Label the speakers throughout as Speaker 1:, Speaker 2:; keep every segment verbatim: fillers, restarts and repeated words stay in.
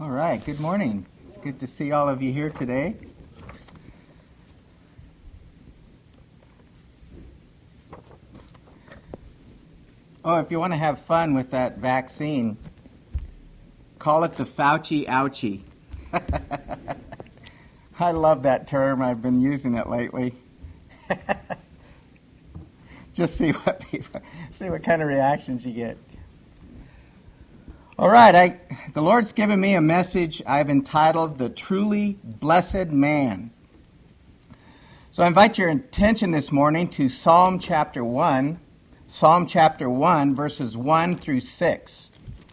Speaker 1: All right, good morning. It's good to see all of you here today. Oh, if you want to have fun with that vaccine, call it the Fauci ouchie. I love that term. I've been using it lately. Just see what people, see what kind of reactions you get. All right, I, the Lord's given me a message I've entitled The Truly Blessed Man. So I invite your attention this morning to Psalm chapter one, Psalm chapter one, verses one through six.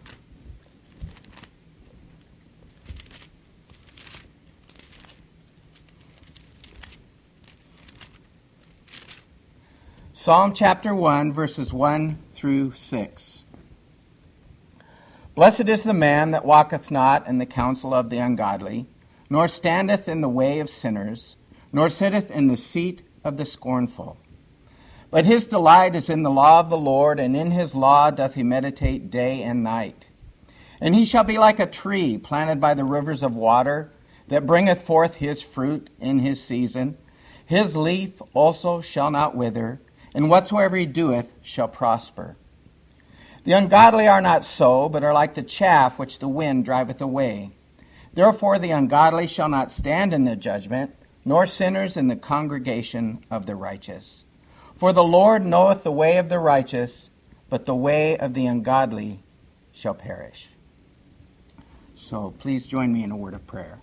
Speaker 1: Psalm chapter one, verses one through six. Blessed is the man that walketh not in the counsel of the ungodly, nor standeth in the way of sinners, nor sitteth in the seat of the scornful. But his delight is in the law of the Lord, and in his law doth he meditate day and night. And he shall be like a tree planted by the rivers of water, that bringeth forth his fruit in his season. His leaf also shall not wither, and whatsoever he doeth shall prosper. The ungodly are not so, but are like the chaff which the wind driveth away. Therefore the ungodly shall not stand in the judgment, nor sinners in the congregation of the righteous. For the Lord knoweth the way of the righteous, but the way of the ungodly shall perish. So please join me in a word of prayer.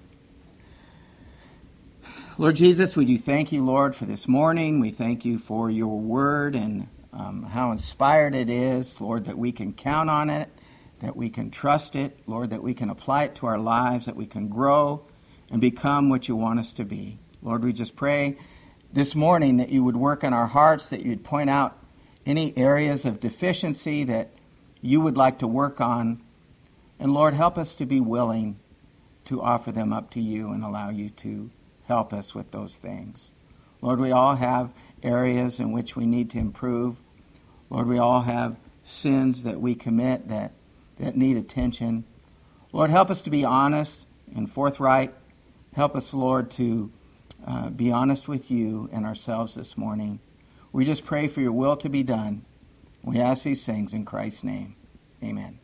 Speaker 1: Lord Jesus, we do thank you, Lord, for this morning. We thank you for your word and um, how inspired it is, Lord, that we can count on it, that we can trust it, Lord, that we can apply it to our lives, that we can grow and become what you want us to be. Lord, we just pray this morning that you would work in our hearts, that you'd point out any areas of deficiency that you would like to work on. And Lord, help us to be willing to offer them up to you and allow you to help us with those things. Lord, we all have areas in which we need to improve. Lord, we all have sins that we commit that, that need attention. Lord, help us to be honest and forthright. Help us, Lord, to uh, be honest with you and ourselves this morning. We just pray for your will to be done. We ask these things in Christ's name. Amen.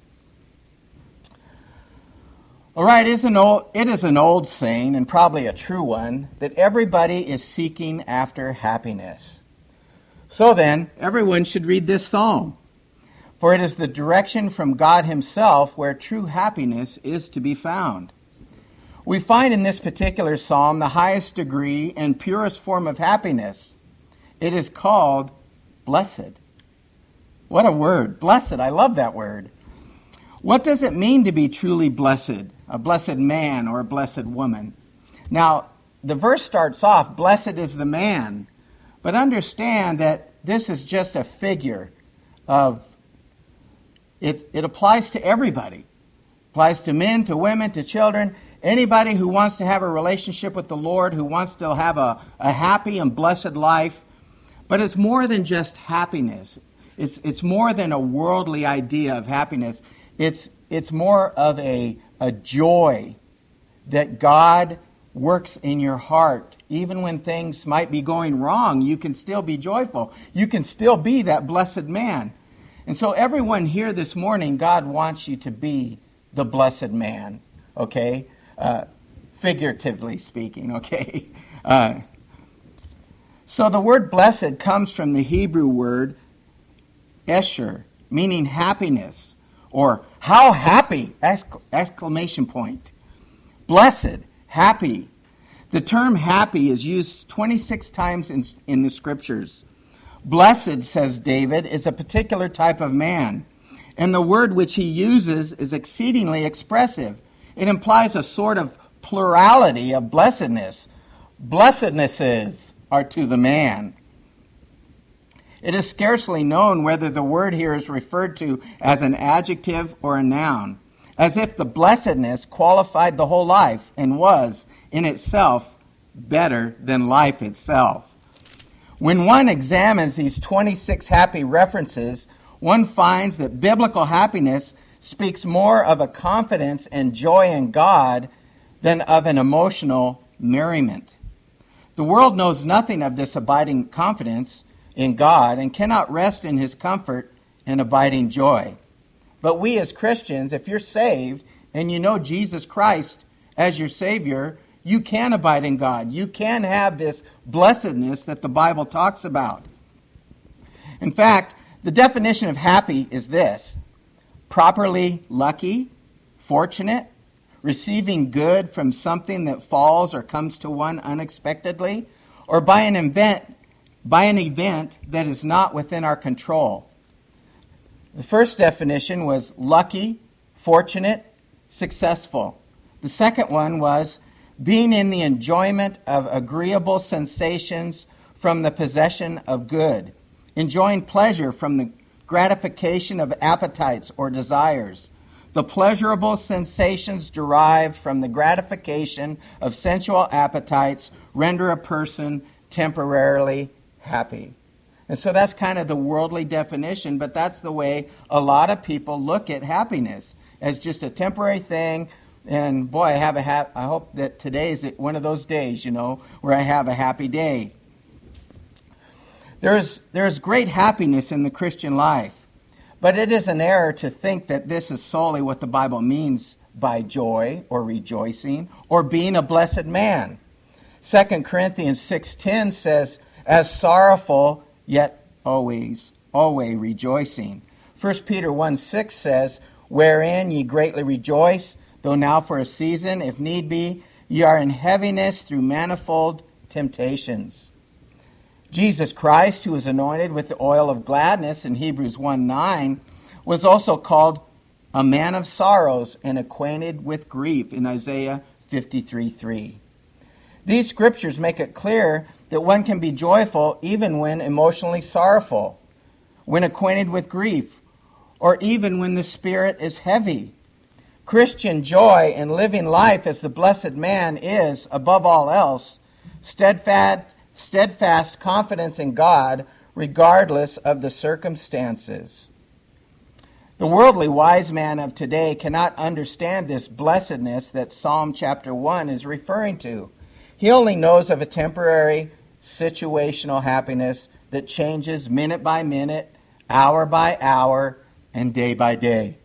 Speaker 1: All right, it is an old, it is an old saying, and probably a true one, that everybody is seeking after happiness. So then, everyone should read this psalm, for it is the direction from God himself where true happiness is to be found. We find in this particular psalm the highest degree and purest form of happiness. It is called blessed. What a word, blessed. I love that word. What does it mean to be truly blessed, a blessed man or a blessed woman? Now, the verse starts off, blessed is the man, but understand that this is just a figure of, it, it applies to everybody. It applies to men, to women, to children, anybody who wants to have a relationship with the Lord, who wants to have a, a happy and blessed life. But it's more than just happiness. It's, it's more than a worldly idea of happiness. It's it's more of a, a joy that God works in your heart. Even when things might be going wrong, you can still be joyful. You can still be that blessed man. And so everyone here this morning, God wants you to be the blessed man, okay? Uh, figuratively speaking, okay? Uh, so the word blessed comes from the Hebrew word esher, meaning happiness, or how happy, exclamation point. Blessed, happy. The term happy is used twenty-six times in, in the scriptures. Blessed, says David, is a particular type of man, and the word which he uses is exceedingly expressive. It implies a sort of plurality of blessedness. Blessednesses are to the man. It is scarcely known whether the word here is referred to as an adjective or a noun, as if the blessedness qualified the whole life and was, in itself, better than life itself. When one examines these twenty-six happy references, one finds that biblical happiness speaks more of a confidence and joy in God than of an emotional merriment. The world knows nothing of this abiding confidence in God and cannot rest in his comfort and abiding joy. But we as Christians, if you're saved and you know Jesus Christ as your Savior, you can abide in God. You can have this blessedness that the Bible talks about. In fact, the definition of happy is this: properly lucky, fortunate, receiving good from something that falls or comes to one unexpectedly, or by an event, by an event that is not within our control. The first definition was lucky, fortunate, successful. The second one was being in the enjoyment of agreeable sensations from the possession of good, enjoying pleasure from the gratification of appetites or desires. The pleasurable sensations derived from the gratification of sensual appetites render a person temporarily happy. And so that's kind of the worldly definition, but that's the way a lot of people look at happiness, as just a temporary thing. And boy, I have a ha- I hope that today is one of those days, you know, where I have a happy day. There's there's great happiness in the Christian life, but it is an error to think that this is solely what the Bible means by joy or rejoicing or being a blessed man. Second Corinthians six ten says, as sorrowful, yet always, always rejoicing. First Peter one six says, wherein ye greatly rejoice, though now for a season, if need be, ye are in heaviness through manifold temptations. Jesus Christ, who was anointed with the oil of gladness in Hebrews one nine, was also called a man of sorrows and acquainted with grief in Isaiah fifty-three three. These scriptures make it clear that one can be joyful even when emotionally sorrowful, when acquainted with grief, or even when the spirit is heavy. Christian joy and living life as the blessed man is, above all else, steadfast, steadfast confidence in God regardless of the circumstances. The worldly wise man of today cannot understand this blessedness that Psalm chapter one is referring to. He only knows of a temporary, situational happiness that changes minute by minute, hour by hour, and day by day,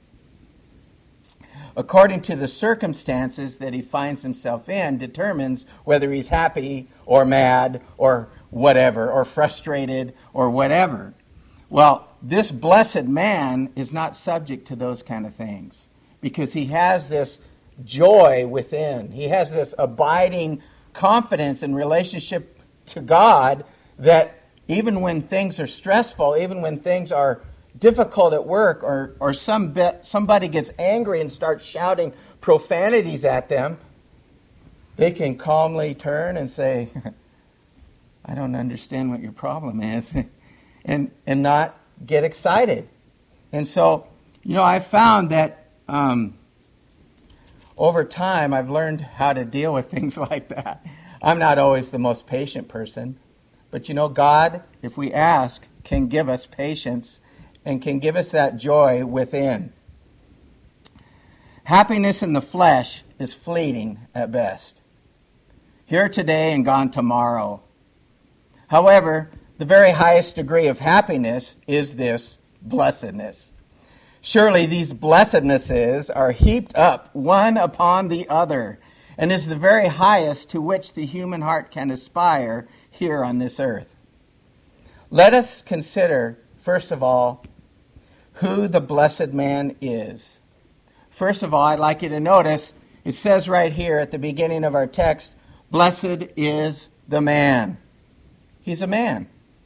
Speaker 1: according to the circumstances that he finds himself in, determines whether he's happy or mad or whatever, or frustrated or whatever. Well, this blessed man is not subject to those kind of things because he has this joy within. He has this abiding confidence in relationship to God that even when things are stressful, even when things are difficult at work, or or some bit, somebody gets angry and starts shouting profanities at them, they can calmly turn and say, I don't understand what your problem is, and and not get excited. And so, you know, I found that um, over time I've learned how to deal with things like that. I'm not always the most patient person, but you know, God, if we ask, can give us patience and can give us that joy within. Happiness in the flesh is fleeting at best. Here today and gone tomorrow. However, the very highest degree of happiness is this blessedness. Surely these blessednesses are heaped up one upon the other, and is the very highest to which the human heart can aspire here on this earth. Let us consider, first of all, who the blessed man is. First of all, I'd like you to notice, it says right here at the beginning of our text, blessed is the man. He's a man.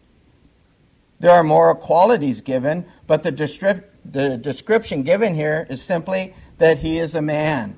Speaker 1: There are moral qualities given, but the, descrip- the description given here is simply that he is a man.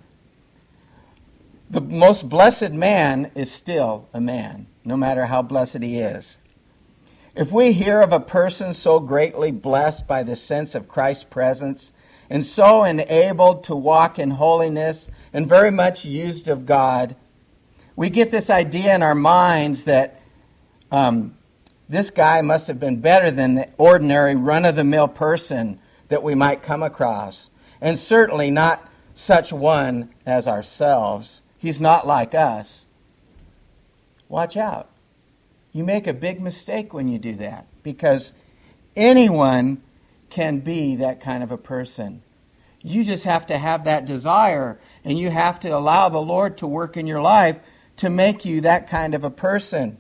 Speaker 1: The most blessed man is still a man, no matter how blessed he is. If we hear of a person so greatly blessed by the sense of Christ's presence, and so enabled to walk in holiness, and very much used of God, we get this idea in our minds that um, this guy must have been better than the ordinary run-of-the-mill person that we might come across. and certainly not such one as ourselves. He's not like us. Watch out. You make a big mistake when you do that, because anyone can be that kind of a person. You just have to have that desire, and you have to allow the Lord to work in your life to make you that kind of a person.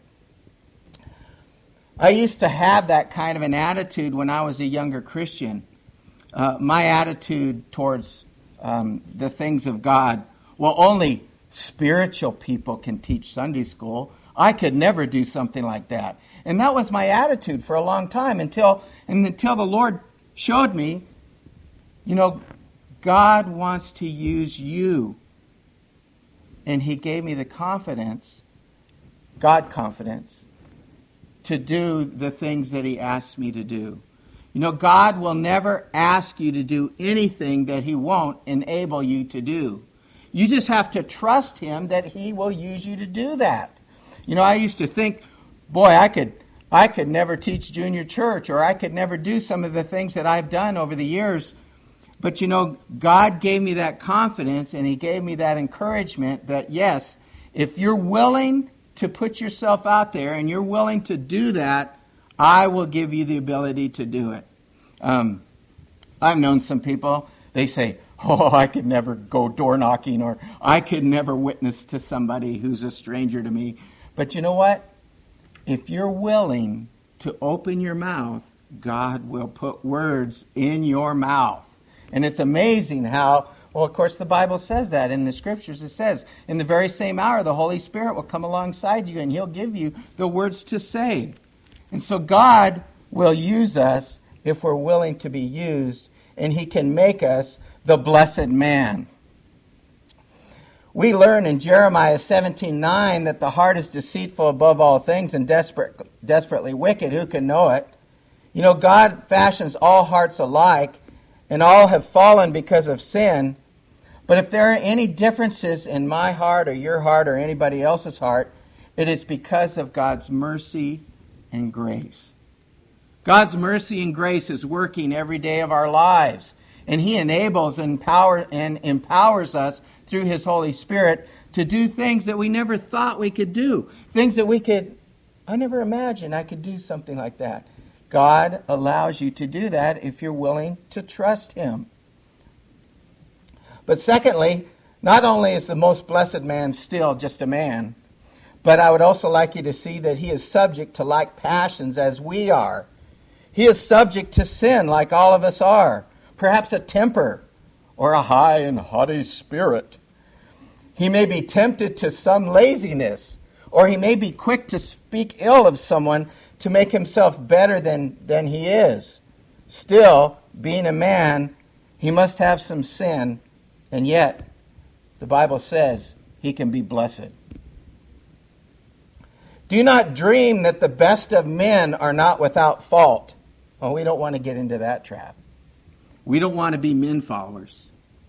Speaker 1: I used to have that kind of an attitude when I was a younger Christian. Uh, my attitude towards um, the things of God, well, only spiritual people can teach Sunday school. I could never do something like that. And that was my attitude for a long time until, and until the Lord showed me, you know, God wants to use you. And He gave me the confidence, God confidence, to do the things that He asked me to do. You know, God will never ask you to do anything that He won't enable you to do. You just have to trust Him that He will use you to do that. You know, I used to think, boy, I could I could never teach junior church, or I could never do some of the things that I've done over the years. But, you know, God gave me that confidence, and He gave me that encouragement that, yes, if you're willing to put yourself out there and you're willing to do that, I will give you the ability to do it. Um, I've known some people, they say, oh, I could never go door knocking, or I could never witness to somebody who's a stranger to me. But you know what? If you're willing to open your mouth, God will put words in your mouth. And it's amazing how, well, of course, the Bible says that in the Scriptures. It says, in the very same hour, the Holy Spirit will come alongside you and He'll give you the words to say. And so God will use us if we're willing to be used, and He can make us the blessed man. We learn in Jeremiah seventeen nine that the heart is deceitful above all things and desperate, desperately wicked. Who can know it? You know, God fashions all hearts alike, and all have fallen because of sin. But if there are any differences in my heart or your heart or anybody else's heart, it is because of God's mercy and grace. God's mercy and grace is working every day of our lives, and He enables and, empower, and empowers us through His Holy Spirit to do things that we never thought we could do, things that we could, I never imagined I could do something like that. God allows you to do that if you're willing to trust Him. But secondly, not only is the most blessed man still just a man, but I would also like you to see that he is subject to like passions as we are. He is subject to sin like all of us are, perhaps a temper or a high and haughty spirit. He may be tempted to some laziness, or he may be quick to speak ill of someone to make himself better than, than he is. Still, being a man, he must have some sin, and yet the Bible says he can be blessed. Do not dream that the best of men are not without fault. Well, we don't want to get into that trap. We don't want to be men followers.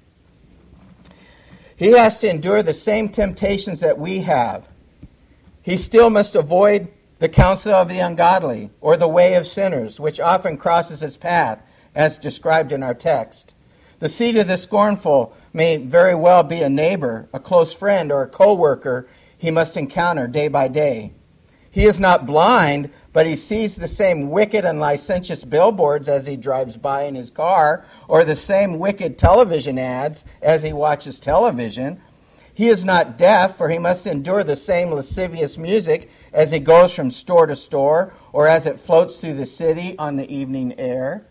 Speaker 1: He has to endure the same temptations that we have. He still must avoid the counsel of the ungodly, or the way of sinners, which often crosses his path, as described in our text. The seed of the scornful may very well be a neighbor, a close friend, or a co-worker he must encounter day by day. He is not blind, but he sees the same wicked and licentious billboards as he drives by in his car, or the same wicked television ads as he watches television. He is not deaf, for he must endure the same lascivious music as he goes from store to store, or as it floats through the city on the evening air.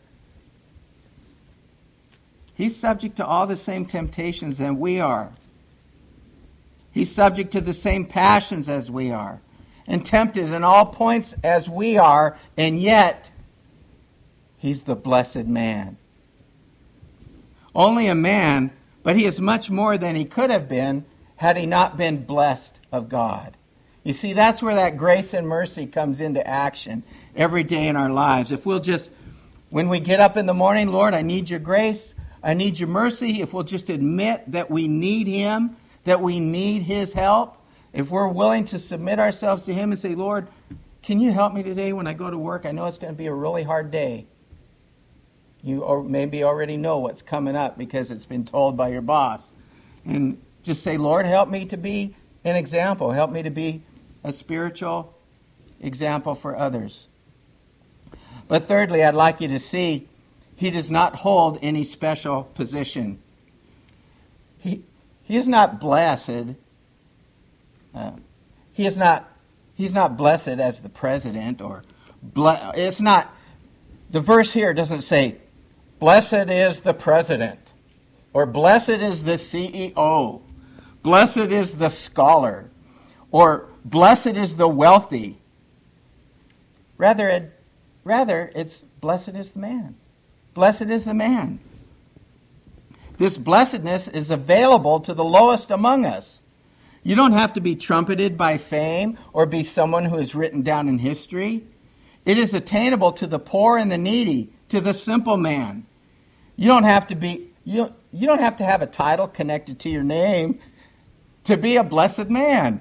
Speaker 1: He's subject to all the same temptations that we are. He's subject to the same passions as we are, and tempted in all points as we are, and yet he's the blessed man. Only a man, but he is much more than he could have been had he not been blessed of God. You see, that's where that grace and mercy comes into action every day in our lives. If we'll just, when we get up in the morning, Lord, I need your grace, I need your mercy. If we'll just admit that we need Him, that we need His help, if we're willing to submit ourselves to Him and say, Lord, can you help me today when I go to work? I know it's going to be a really hard day. You or maybe already know what's coming up because it's been told by your boss. And just say, Lord, help me to be an example. Help me to be a spiritual example for others. But thirdly, I'd like you to see he does not hold any special position. He, he is not blessed. Uh, he is not. He's not blessed as the president, or ble- it's not. The verse here doesn't say, "Blessed is the president," or "Blessed is the C E O," "Blessed is the scholar," or "Blessed is the wealthy." Rather, it, rather it's "Blessed is the man." Blessed is the man. This blessedness is available to the lowest among us. You don't have to be trumpeted by fame or be someone who is written down in history. It is attainable to the poor and the needy, to the simple man. You don't have to be you don't, you don't have to have a title connected to your name to be a blessed man.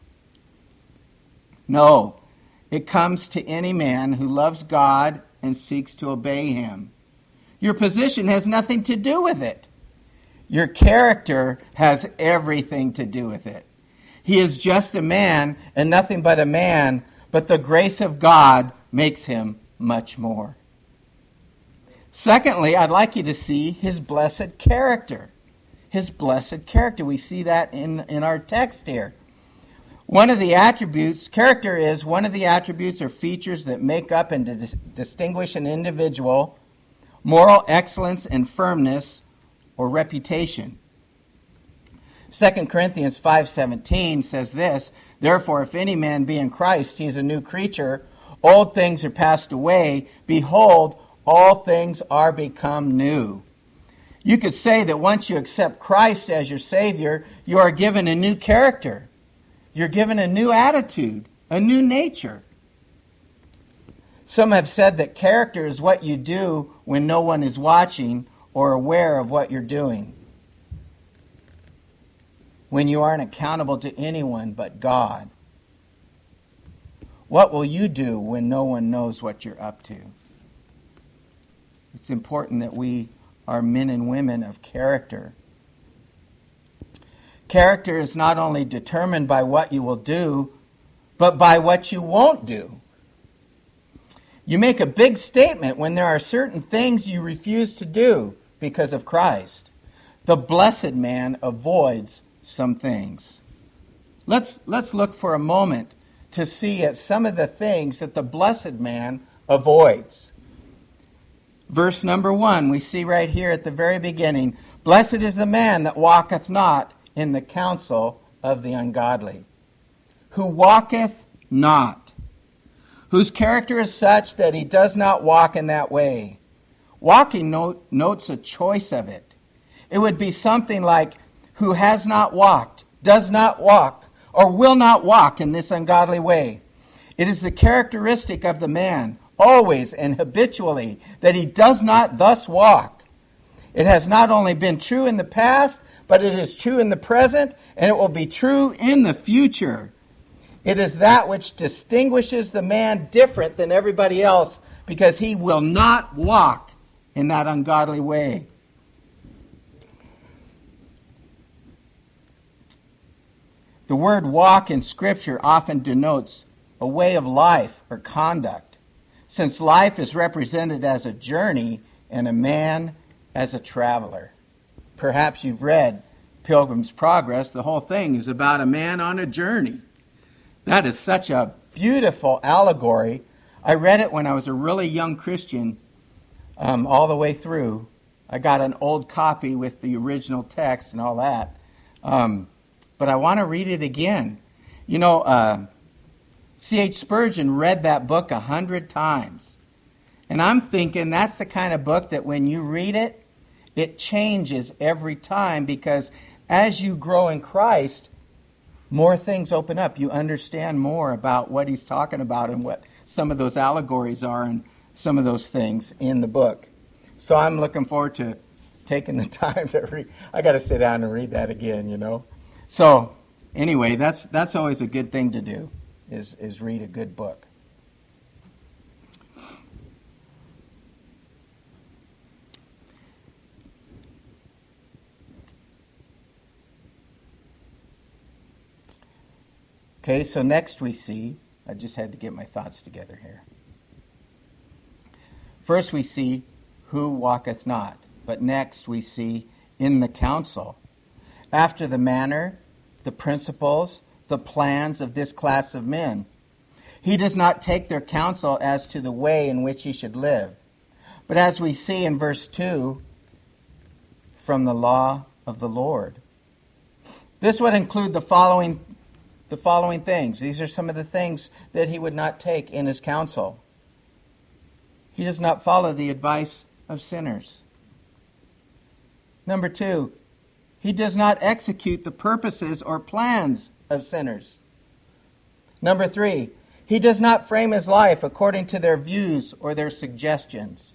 Speaker 1: No, it comes to any man who loves God and seeks to obey him. Your position has nothing to do with it. Your character has everything to do with it. He is just a man and nothing but a man, but the grace of God makes him much more. Secondly, I'd like you to see his blessed character. His blessed character. We see that in, in our text here. One of the attributes, character is one of the attributes or features that make up and dis- distinguish an individual, moral excellence and firmness, or reputation. Second Corinthians five seventeen says this, "Therefore, if any man be in Christ, he is a new creature. Old things are passed away. Behold, all things are become new." You could say that once you accept Christ as your Savior, you are given a new character. You're given a new attitude, a new nature. Some have said that character is what you do when no one is watching or aware of what you're doing. When you aren't accountable to anyone but God. What will you do when no one knows what you're up to? It's important that we are men and women of character. Character is not only determined by what you will do, but by what you won't do. You make a big statement when there are certain things you refuse to do because of Christ. The blessed man avoids some things. Let's, let's look for a moment to see at some of the things that the blessed man avoids. Verse number one, we see right here at the very beginning, "Blessed is the man that walketh not in the counsel of the ungodly." Who walketh not. Whose character is such that he does not walk in that way. Walking note, notes a choice of it. It would be something like, who has not walked, does not walk, or will not walk in this ungodly way. It is the characteristic of the man, always and habitually, that he does not thus walk. It has not only been true in the past, but it is true in the present, and it will be true in the future. It is that which distinguishes the man different than everybody else, because he will not walk in that ungodly way. The word walk in Scripture often denotes a way of life or conduct, since life is represented as a journey and a man as a traveler. Perhaps you've read Pilgrim's Progress. The whole thing is about a man on a journey. That is such a beautiful allegory. I read it when I was a really young Christian, um, all the way through. I got an old copy with the original text and all that. Um, but I want to read it again. You know, uh, C H Spurgeon read that book a hundred times. And I'm thinking that's the kind of book that when you read it, it changes every time, because as you grow in Christ, more things open up. You understand more about what he's talking about and what some of those allegories are and some of those things in the book. So I'm looking forward to taking the time to read. I got to sit down and read that again, you know. So anyway, that's that's always a good thing to do, is, is read a good book. Okay, so next we see, I just had to get my thoughts together here. First we see, who walketh not. But next we see, in the counsel. After the manner, the principles, the plans of this class of men. He does not take their counsel as to the way in which he should live. But as we see in verse two, from the law of the Lord. This would include the following, the following things. These are some of the things that he would not take in his counsel. He does not follow the advice of sinners. Number two, he does not execute the purposes or plans of sinners. Number three, he does not frame his life according to their views or their suggestions.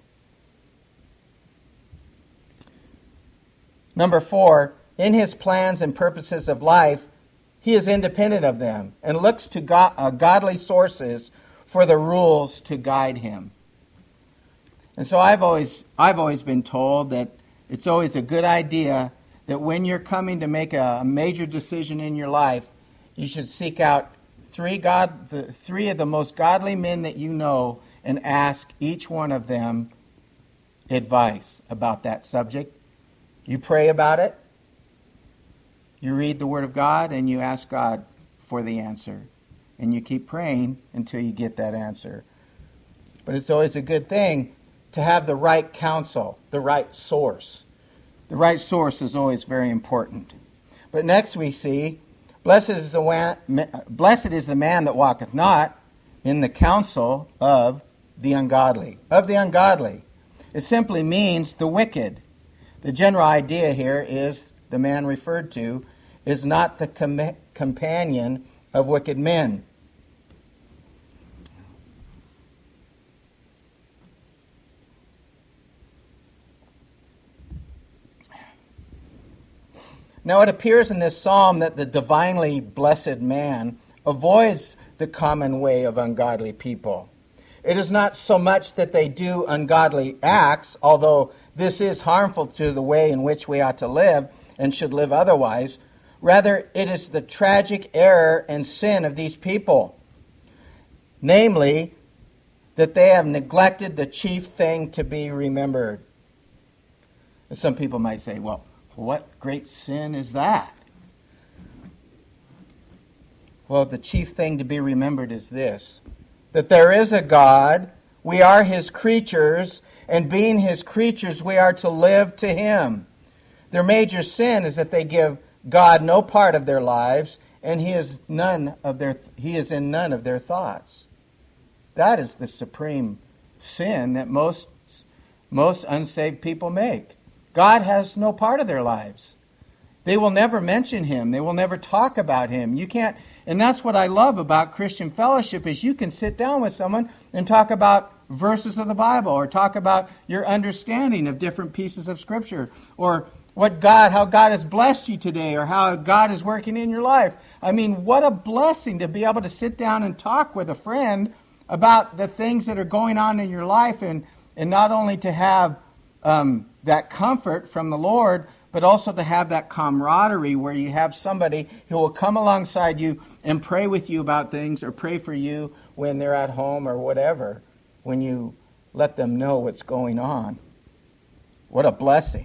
Speaker 1: Number four, in his plans and purposes of life, he is independent of them and looks to God, uh, godly sources for the rules to guide him. And so I've always, I've always been told that it's always a good idea that when you're coming to make a, a major decision in your life, you should seek out three God, the, three of the most godly men that you know and ask each one of them advice about that subject. You pray about it, you read the Word of God, and you ask God for the answer. And you keep praying until you get that answer. But it's always a good thing to have the right counsel, the right source. The right source is always very important. But next we see, blessed is the one, blessed is the man that walketh not in the counsel of the ungodly. Of the ungodly. It simply means the wicked. The general idea here is the man referred to is not the com- companion of wicked men. Now it appears in this psalm that the divinely blessed man avoids the common way of ungodly people. It is not so much that they do ungodly acts, although this is harmful to the way in which we ought to live and should live otherwise. Rather, it is the tragic error and sin of these people. Namely, that they have neglected the chief thing to be remembered. And some people might say, well, what great sin is that? Well, the chief thing to be remembered is this, that there is a God, we are his creatures, and being his creatures, we are to live to him. Their major sin is that they give God no part of their lives, and he is none of their he is in none of their thoughts. That is the supreme sin that most most unsaved people make. God has no part of their lives. They will never mention him. They will never talk about him. You can't, and that's what I love about Christian fellowship is you can sit down with someone and talk about verses of the Bible or talk about your understanding of different pieces of Scripture or what God, how God has blessed you today or how God is working in your life. I mean, what a blessing to be able to sit down and talk with a friend about the things that are going on in your life and, and not only to have um, that comfort from the Lord, but also to have that camaraderie where you have somebody who will come alongside you and pray with you about things or pray for you when they're at home or whatever, when you let them know what's going on. What a blessing.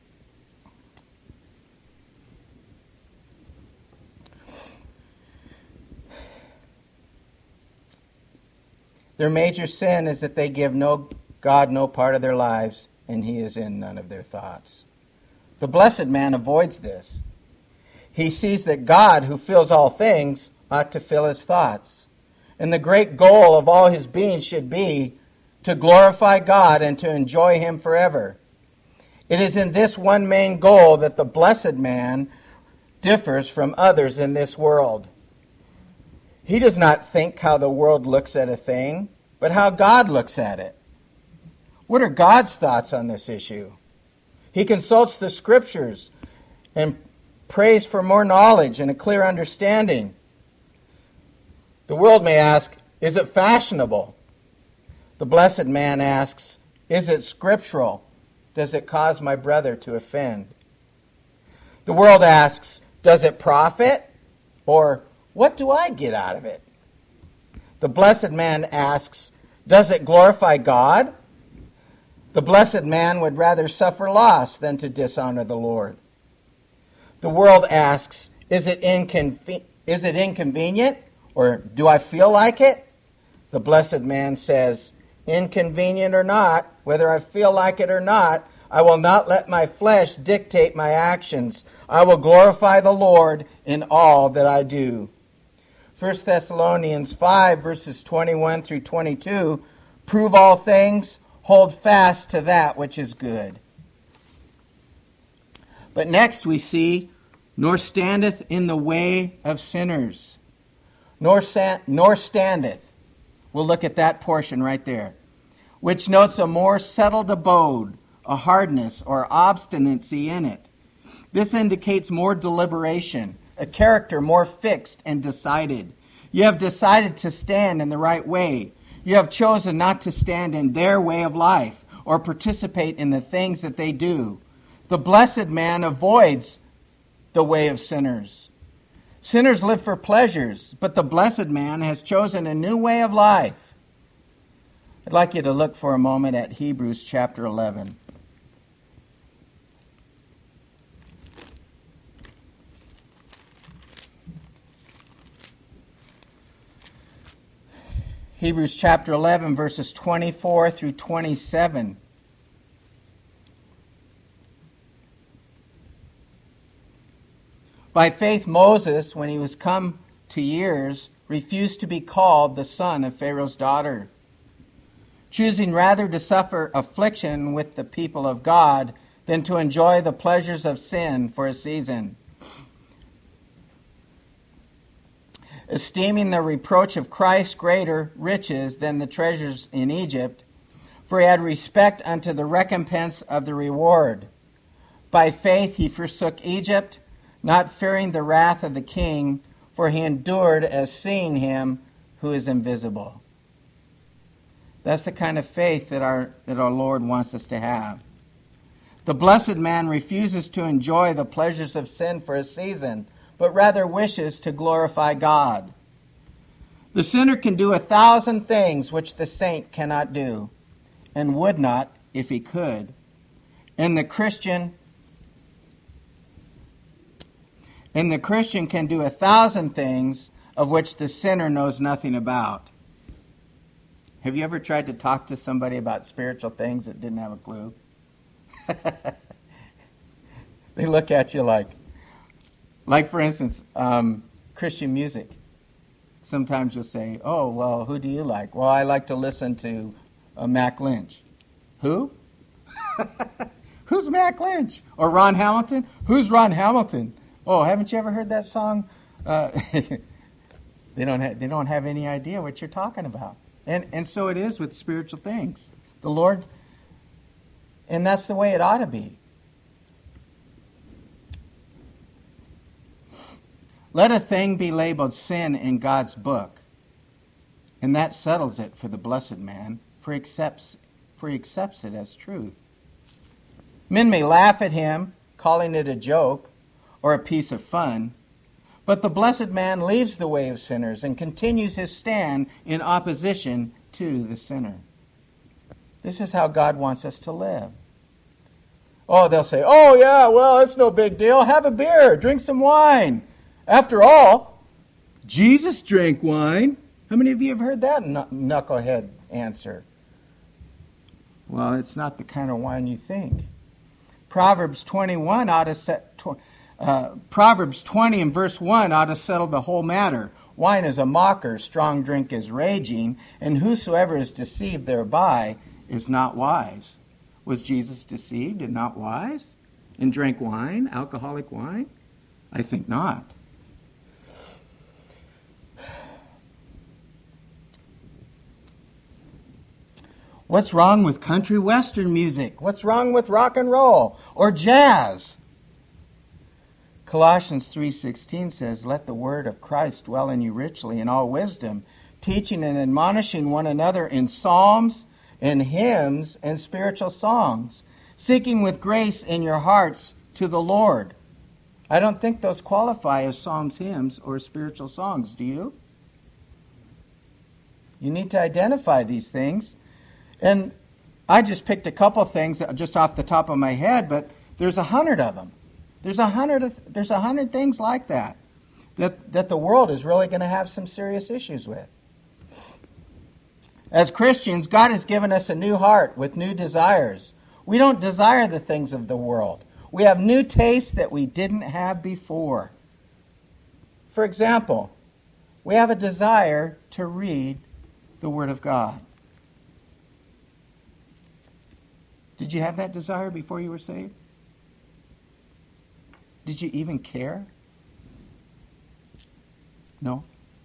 Speaker 1: Their major sin is that they give no God no part of their lives, and he is in none of their thoughts. The blessed man avoids this. He sees that God, who fills all things, ought to fill his thoughts. And the great goal of all his being should be to glorify God and to enjoy him forever. It is in this one main goal that the blessed man differs from others in this world. He does not think how the world looks at a thing, but how God looks at it. What are God's thoughts on this issue? He consults the Scriptures and prays for more knowledge and a clear understanding. The world may ask, is it fashionable? The blessed man asks, is it scriptural? Does it cause my brother to offend? The world asks, does it profit? Or what do I get out of it? The blessed man asks, does it glorify God? The blessed man would rather suffer loss than to dishonor the Lord. The world asks, is it, inconven- is it inconvenient, or do I feel like it? The blessed man says, inconvenient or not, whether I feel like it or not, I will not let my flesh dictate my actions. I will glorify the Lord in all that I do. First Thessalonians five, verses twenty-one through twenty-two, prove all things, hold fast to that which is good. But next we see, nor standeth in the way of sinners, nor, san- nor standeth. We'll look at that portion right there, which notes a more settled abode, a hardness or obstinacy in it. This indicates more deliberation, a character more fixed and decided. You have decided to stand in the right way. You have chosen not to stand in their way of life or participate in the things that they do. The blessed man avoids the way of sinners. Sinners live for pleasures, but the blessed man has chosen a new way of life. I'd like you to look for a moment at Hebrews chapter eleven. Hebrews chapter eleven, verses twenty-four through twenty-seven. By faith, Moses, when he was come to years, refused to be called the son of Pharaoh's daughter, choosing rather to suffer affliction with the people of God than to enjoy the pleasures of sin for a season, esteeming the reproach of Christ greater riches than the treasures in Egypt, for he had respect unto the recompense of the reward. By faith he forsook Egypt, not fearing the wrath of the king, for he endured as seeing him who is invisible. That's the kind of faith that our, that our Lord wants us to have. The blessed man refuses to enjoy the pleasures of sin for a season, but rather wishes to glorify God. The sinner can do a thousand things which the saint cannot do, and would not if he could. And the Christian and the Christian can do a thousand things of which the sinner knows nothing about. Have you ever tried to talk to somebody about spiritual things that didn't have a clue? They look at you like, like for instance, um, Christian music. Sometimes you'll say, oh, well, who do you like? Well, I like to listen to uh, Mac Lynch. Who? Who's Mac Lynch? Or Ron Hamilton? Who's Ron Hamilton? Oh, haven't you ever heard that song? Uh, they don't have, they don't have any idea what you're talking about. And and so it is with spiritual things. The Lord, and that's the way it ought to be. Let a thing be labeled sin in God's book, and that settles it for the blessed man, for he accepts, for he accepts it as truth. Men may laugh at him, calling it a joke or a piece of fun, but the blessed man leaves the way of sinners and continues his stand in opposition to the sinner. This is how God wants us to live. Oh, they'll say, oh yeah, well, it's no big deal. Have a beer, drink some wine. After all, Jesus drank wine. How many of you have heard that knucklehead answer? Well, it's not the kind of wine you think. Proverbs twenty-one ought to set, uh, Proverbs twenty and verse one ought to settle the whole matter. Wine is a mocker, strong drink is raging, and whosoever is deceived thereby is not wise. Was Jesus deceived and not wise? And drank wine, alcoholic wine? I think not. What's wrong with country western music? What's wrong with rock and roll or jazz? Colossians three sixteen says, let the word of Christ dwell in you richly in all wisdom, teaching and admonishing one another in psalms and hymns and spiritual songs, seeking with grace in your hearts to the Lord. I don't think those qualify as psalms, hymns, or spiritual songs. Do you? You need to identify these things. And I just picked a couple things just off the top of my head, but there's a hundred of them. There's a hundred of, there's a hundred things like that, that that the world is really going to have some serious issues with. As Christians, God has given us a new heart with new desires. We don't desire the things of the world. We have new tastes that we didn't have before. For example, we have a desire to read the Word of God. Did you have that desire before you were saved? Did you even care? No?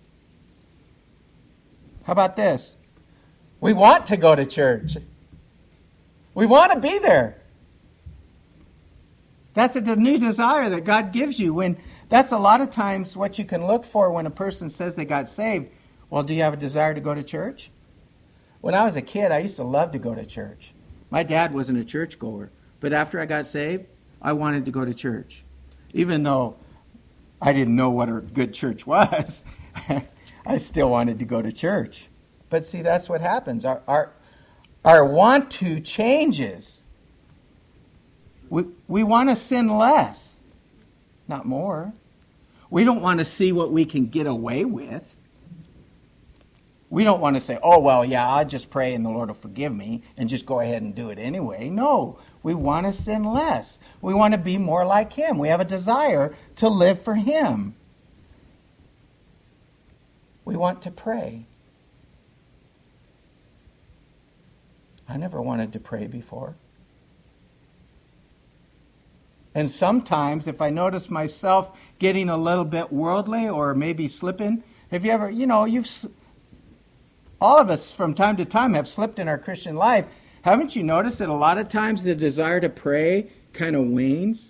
Speaker 1: How about this? We want to go to church. We want to be there. That's a new desire that God gives you. When that's a lot of times what you can look for when a person says they got saved. Well, do you have a desire to go to church? When I was a kid, I used to love to go to church. My dad wasn't a churchgoer, but after I got saved, I wanted to go to church. Even though I didn't know what a good church was, I still wanted to go to church. But see, that's what happens. Our our, our want to changes. We, we want to sin less, not more. We don't want to see what we can get away with. We don't want to say, oh, well, yeah, I'll just pray and the Lord will forgive me and just go ahead and do it anyway. No, we want to sin less. We want to be more like Him. We have a desire to live for Him. We want to pray. I never wanted to pray before. And sometimes if I notice myself getting a little bit worldly or maybe slipping, have you ever, you know, you've... All of us from time to time have slipped in our Christian life. Haven't you noticed that a lot of times the desire to pray kind of wanes?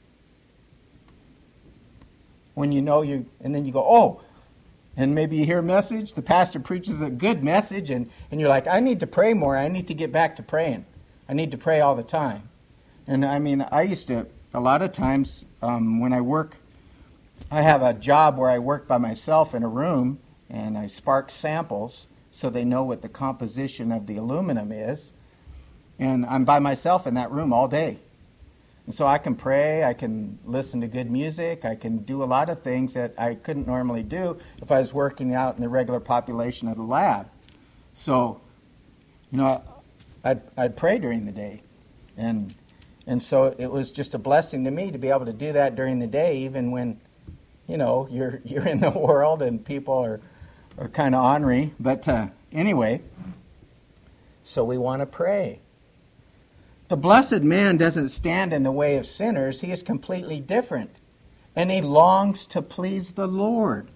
Speaker 1: When you know you, and then you go, oh, and maybe you hear a message, the pastor preaches a good message, and, and you're like, I need to pray more. I need to get back to praying. I need to pray all the time. And I mean, I used to, a lot of times um, when I work, I have a job where I work by myself in a room, and I spark samples, so they know what the composition of the aluminum is. And I'm by myself in that room all day. And so I can pray, I can listen to good music, I can do a lot of things that I couldn't normally do if I was working out in the regular population of the lab. So, you know, I'd, I'd pray during the day. And and so it was just a blessing to me to be able to do that during the day, even when, you know, you're you're in the world and people are are kind of ornery, but uh, anyway, so we want to pray. The blessed man doesn't stand in the way of sinners. He is completely different, and he longs to please the Lord.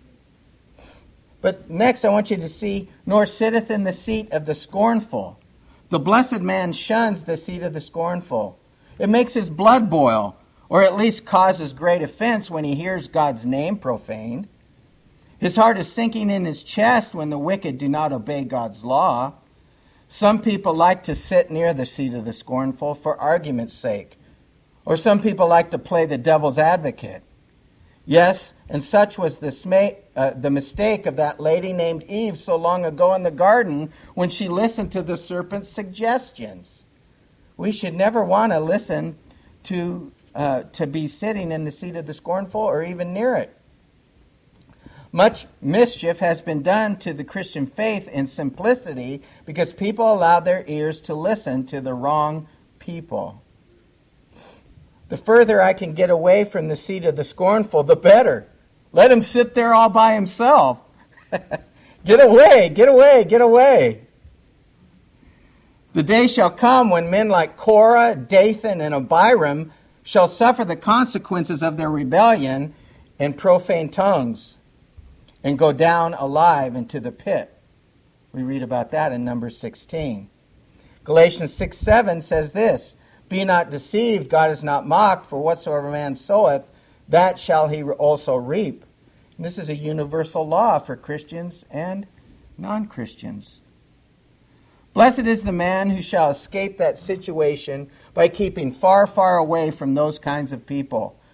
Speaker 1: But next I want you to see, nor sitteth in the seat of the scornful. The blessed man shuns the seat of the scornful. It makes his blood boil, or at least causes great offense when he hears God's name profaned. His heart is sinking in his chest when the wicked do not obey God's law. Some people like to sit near the seat of the scornful for argument's sake. Or some people like to play the devil's advocate. Yes, and such was the, sma- uh, the mistake of that lady named Eve so long ago in the garden when she listened to the serpent's suggestions. We should never want to listen to, uh, to be sitting in the seat of the scornful or even near it. Much mischief has been done to the Christian faith in simplicity because people allow their ears to listen to the wrong people. The further I can get away from the seat of the scornful, the better. Let him sit there all by himself. Get away, get away, get away. The day shall come when men like Korah, Dathan, and Abiram shall suffer the consequences of their rebellion and profane tongues, and go down alive into the pit. We read about that in Numbers sixteen. Galatians six seven says this, Be not deceived, God is not mocked, for whatsoever man soweth, that shall he also reap. And this is a universal law for Christians and non-Christians. Blessed is the man who shall escape that situation by keeping far, far away from those kinds of people.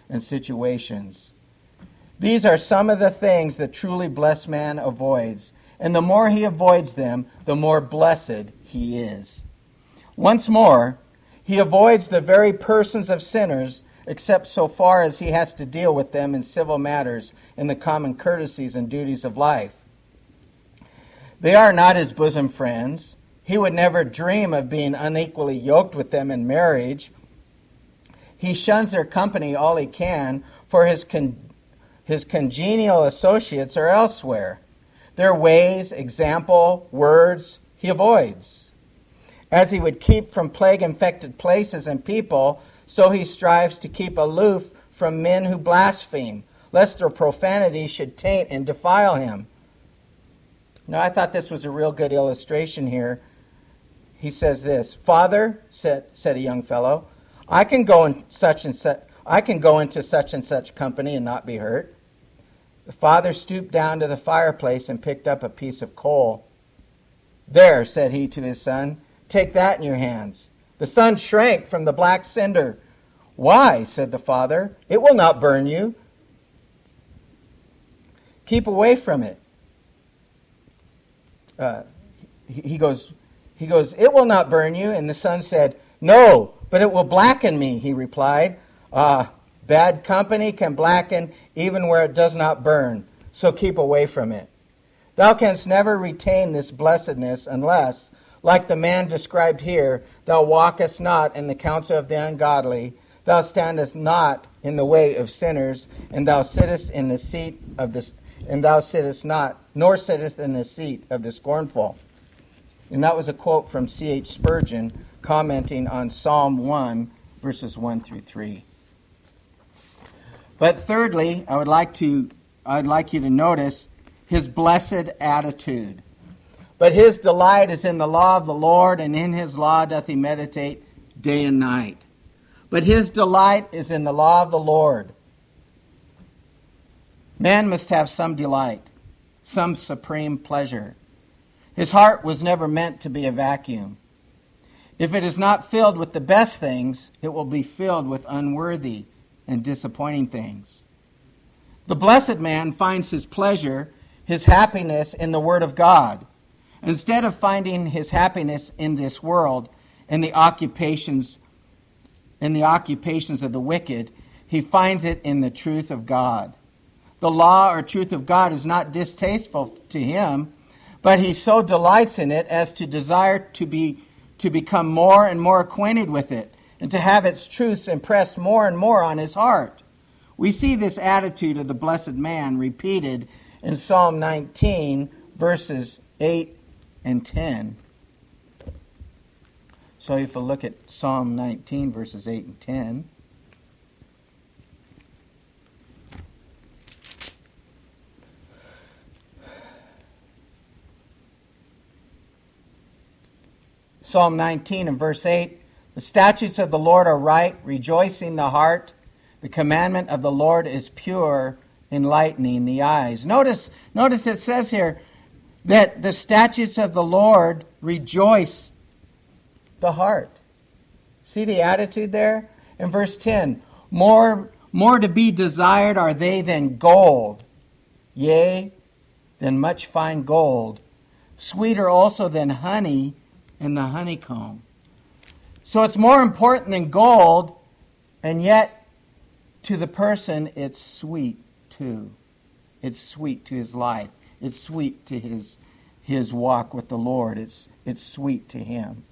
Speaker 1: and situations. These are some of the things the truly blessed man avoids, and the more he avoids them, the more blessed he is. Once more, he avoids the very persons of sinners, except so far as he has to deal with them in civil matters and the common courtesies and duties of life. They are not his bosom friends. He would never dream of being unequally yoked with them in marriage. He shuns their company all he can, for his con- his congenial associates are elsewhere. Their ways, example, words, he avoids. As he would keep from plague-infected places and people, so he strives to keep aloof from men who blaspheme, lest their profanity should taint and defile him. Now, I thought this was a real good illustration here. He says this, "Father," said, said a young fellow, I can go in such and such, I can go into such and such company and not be hurt." The father stooped down to the fireplace and picked up a piece of coal. "There," said he to his son, "take that in your hands." The son shrank from the black cinder. "Why?" said the father. "It will not burn you. Keep away from it." Uh, he, he goes, he goes, "It will not burn you." And the son said, "No, but it will blacken me," he replied. "Ah, bad company can blacken even where it does not burn, so keep away from it. Thou canst never retain this blessedness unless, like the man described here, thou walkest not in the counsel of the ungodly, thou standest not in the way of sinners, and thou sittest in the seat of the and thou sittest not, nor sittest in the seat of the scornful. And that was a quote from C H Spurgeon commenting on Psalm one, verses one through three. But thirdly, I would like to I'd like you to notice his blessed attitude. But his delight is in the law of the Lord, and in his law doth he meditate day and night. But his delight is in the law of the Lord. Man must have some delight, some supreme pleasure. His heart was never meant to be a vacuum. If it is not filled with the best things, it will be filled with unworthy and disappointing things. The blessed man finds his pleasure, his happiness in the Word of God. Instead of finding his happiness in this world and the occupations in the occupations of the wicked, he finds it in the truth of God. The law or truth of God is not distasteful to him, but he so delights in it as to desire to be to become more and more acquainted with it, and to have its truths impressed more and more on his heart. We see this attitude of the blessed man repeated in Psalm nineteen, verses eight and ten. So if we look at Psalm nineteen, verses eight and ten. Psalm nineteen and verse eight, "The statutes of the Lord are right, rejoicing the heart. The commandment of the Lord is pure, enlightening the eyes." Notice, notice it says here that the statutes of the Lord rejoice the heart. See the attitude there? In verse ten, more, more to be desired are they than gold, yea, than much fine gold, sweeter also than honey and the honeycomb. So it's more important than gold, and yet to the person it's sweet too. It's sweet to his life. It's sweet to his his walk with the Lord. It's it's sweet to him.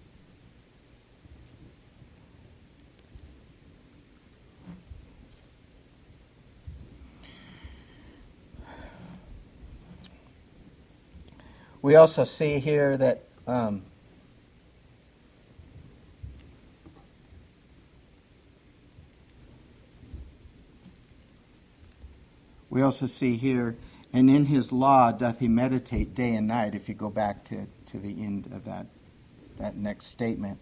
Speaker 1: We also see here that um, We also see here, "And in his law doth he meditate day and night," if you go back to, to the end of that, that next statement.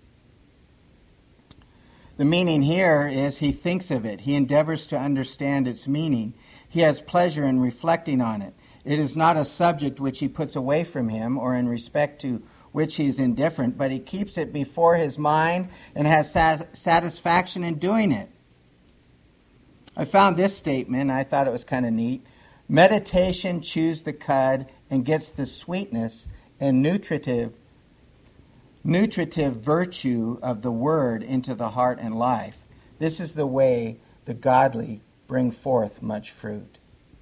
Speaker 1: The meaning here is he thinks of it. He endeavors to understand its meaning. He has pleasure in reflecting on it. It is not a subject which he puts away from him or in respect to which he is indifferent, but he keeps it before his mind and has satisfaction in doing it. I found this statement. I thought it was kind of neat. Meditation chews the cud and gets the sweetness and nutritive, nutritive virtue of the word into the heart and life. This is the way the godly bring forth much fruit.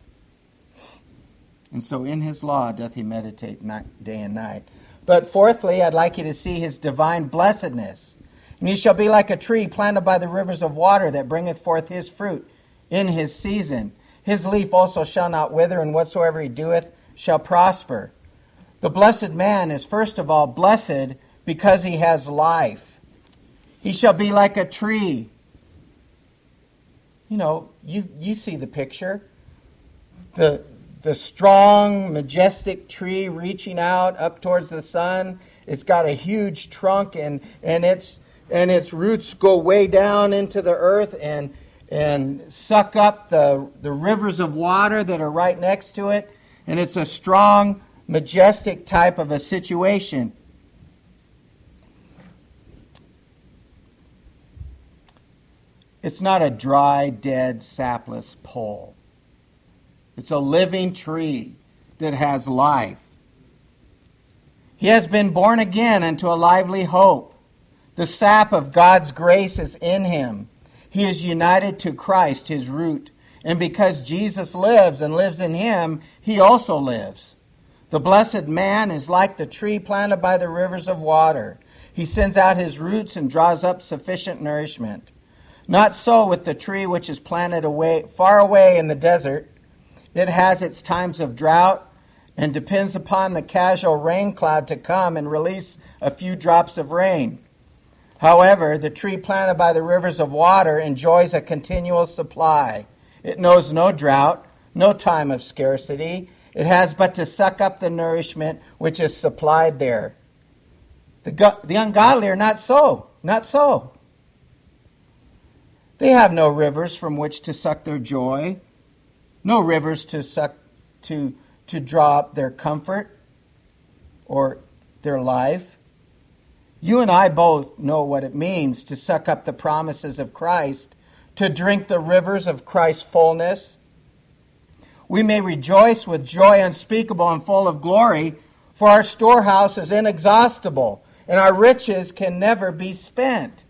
Speaker 1: And so in his law doth he meditate night, day and night. But fourthly, I'd like you to see his divine blessedness. And he shall be like a tree planted by the rivers of water that bringeth forth his fruit in his season. His leaf also shall not wither, and whatsoever he doeth shall prosper. The blessed man is first of all blessed because he has life. He shall be like a tree. You know, you, you see the picture. The, the strong, majestic tree reaching out up towards the sun. It's got a huge trunk, and, and, its, and its roots go way down into the earth and and suck up the, the rivers of water that are right next to it. And it's a strong, majestic type of a situation. It's not a dry, dead, sapless pole. It's a living tree that has life. He has been born again unto a lively hope. The sap of God's grace is in him. He is united to Christ, his root. And because Jesus lives and lives in him, he also lives. The blessed man is like the tree planted by the rivers of water. He sends out his roots and draws up sufficient nourishment. Not so with the tree which is planted away, far away in the desert. It has its times of drought and depends upon the casual rain cloud to come and release a few drops of rain. However, the tree planted by the rivers of water enjoys a continual supply. It knows no drought, no time of scarcity. It has but to suck up the nourishment which is supplied there. The, go- the ungodly are not so, not so. They have no rivers from which to suck their joy, no rivers to suck to, to draw up their comfort or their life. You and I both know what it means to suck up the promises of Christ, to drink the rivers of Christ's fullness. We may rejoice with joy unspeakable and full of glory, for our storehouse is inexhaustible, and our riches can never be spent.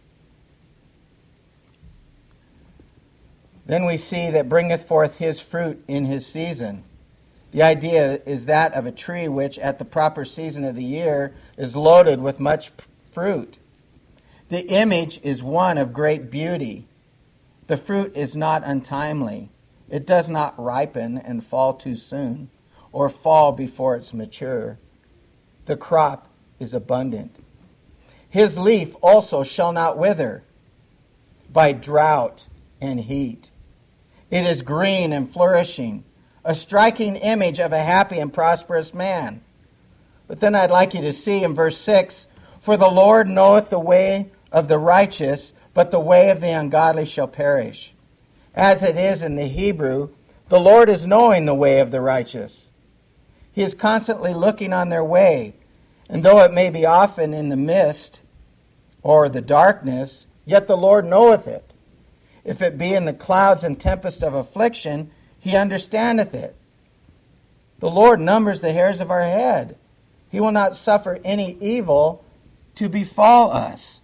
Speaker 1: Then we see that bringeth forth his fruit in his season. The idea is that of a tree which, at the proper season of the year, is loaded with much fruit. The image is one of great beauty. The fruit is not untimely. It does not ripen and fall too soon, or fall before it's mature. The crop is abundant. His leaf also shall not wither by drought and heat. It is green and flourishing, a striking image of a happy and prosperous man. But then I'd like you to see in verse six, for the Lord knoweth the way of the righteous, but the way of the ungodly shall perish. As it is in the Hebrew, the Lord is knowing the way of the righteous. He is constantly looking on their way, and though it may be often in the mist or the darkness, yet the Lord knoweth it. If it be in the clouds and tempest of affliction, he understandeth it. The Lord numbers the hairs of our head. He will not suffer any evil to befall us.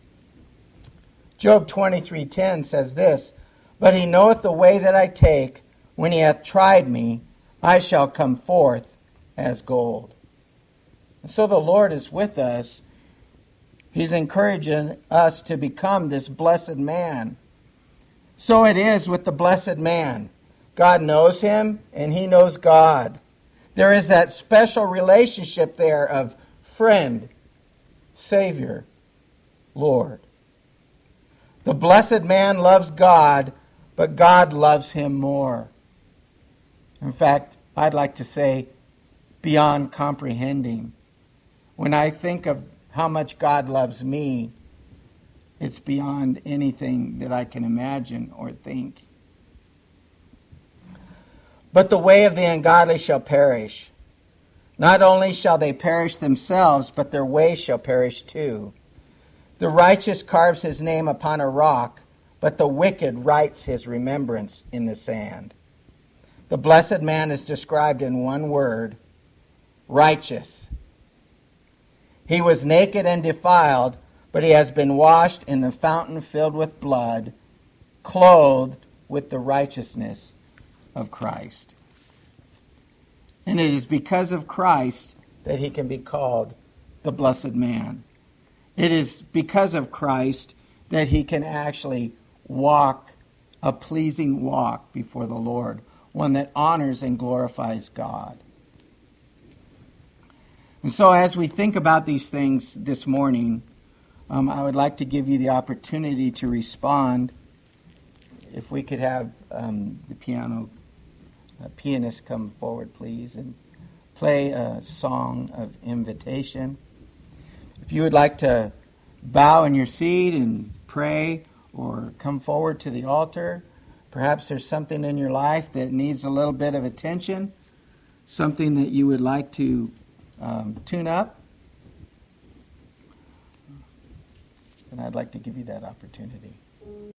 Speaker 1: Job twenty-three ten says this, but he knoweth the way that I take. When he hath tried me, I shall come forth as gold. And so the Lord is with us. He's encouraging us to become this blessed man. So it is with the blessed man. God knows him, and he knows God. There is that special relationship there of friend, Savior, Lord. The blessed man loves God, but God loves him more. In fact, I'd like to say beyond comprehending. When I think of how much God loves me, it's beyond anything that I can imagine or think. But the way of the ungodly shall perish. Not only shall they perish themselves, but their way shall perish too. The righteous carves his name upon a rock, but the wicked writes his remembrance in the sand. The blessed man is described in one word, righteous. He was naked and defiled, but he has been washed in the fountain filled with blood, clothed with the righteousness of Christ. And it is because of Christ that he can be called the blessed man. It is because of Christ that he can actually walk a pleasing walk before the Lord, one that honors and glorifies God. And so as we think about these things this morning, um, I would like to give you the opportunity to respond. If we could have um, the piano uh, pianist come forward, please, and play a song of invitation. If you would like to bow in your seat and pray or come forward to the altar, perhaps there's something in your life that needs a little bit of attention, something that you would like to um, tune up, and I'd like to give you that opportunity.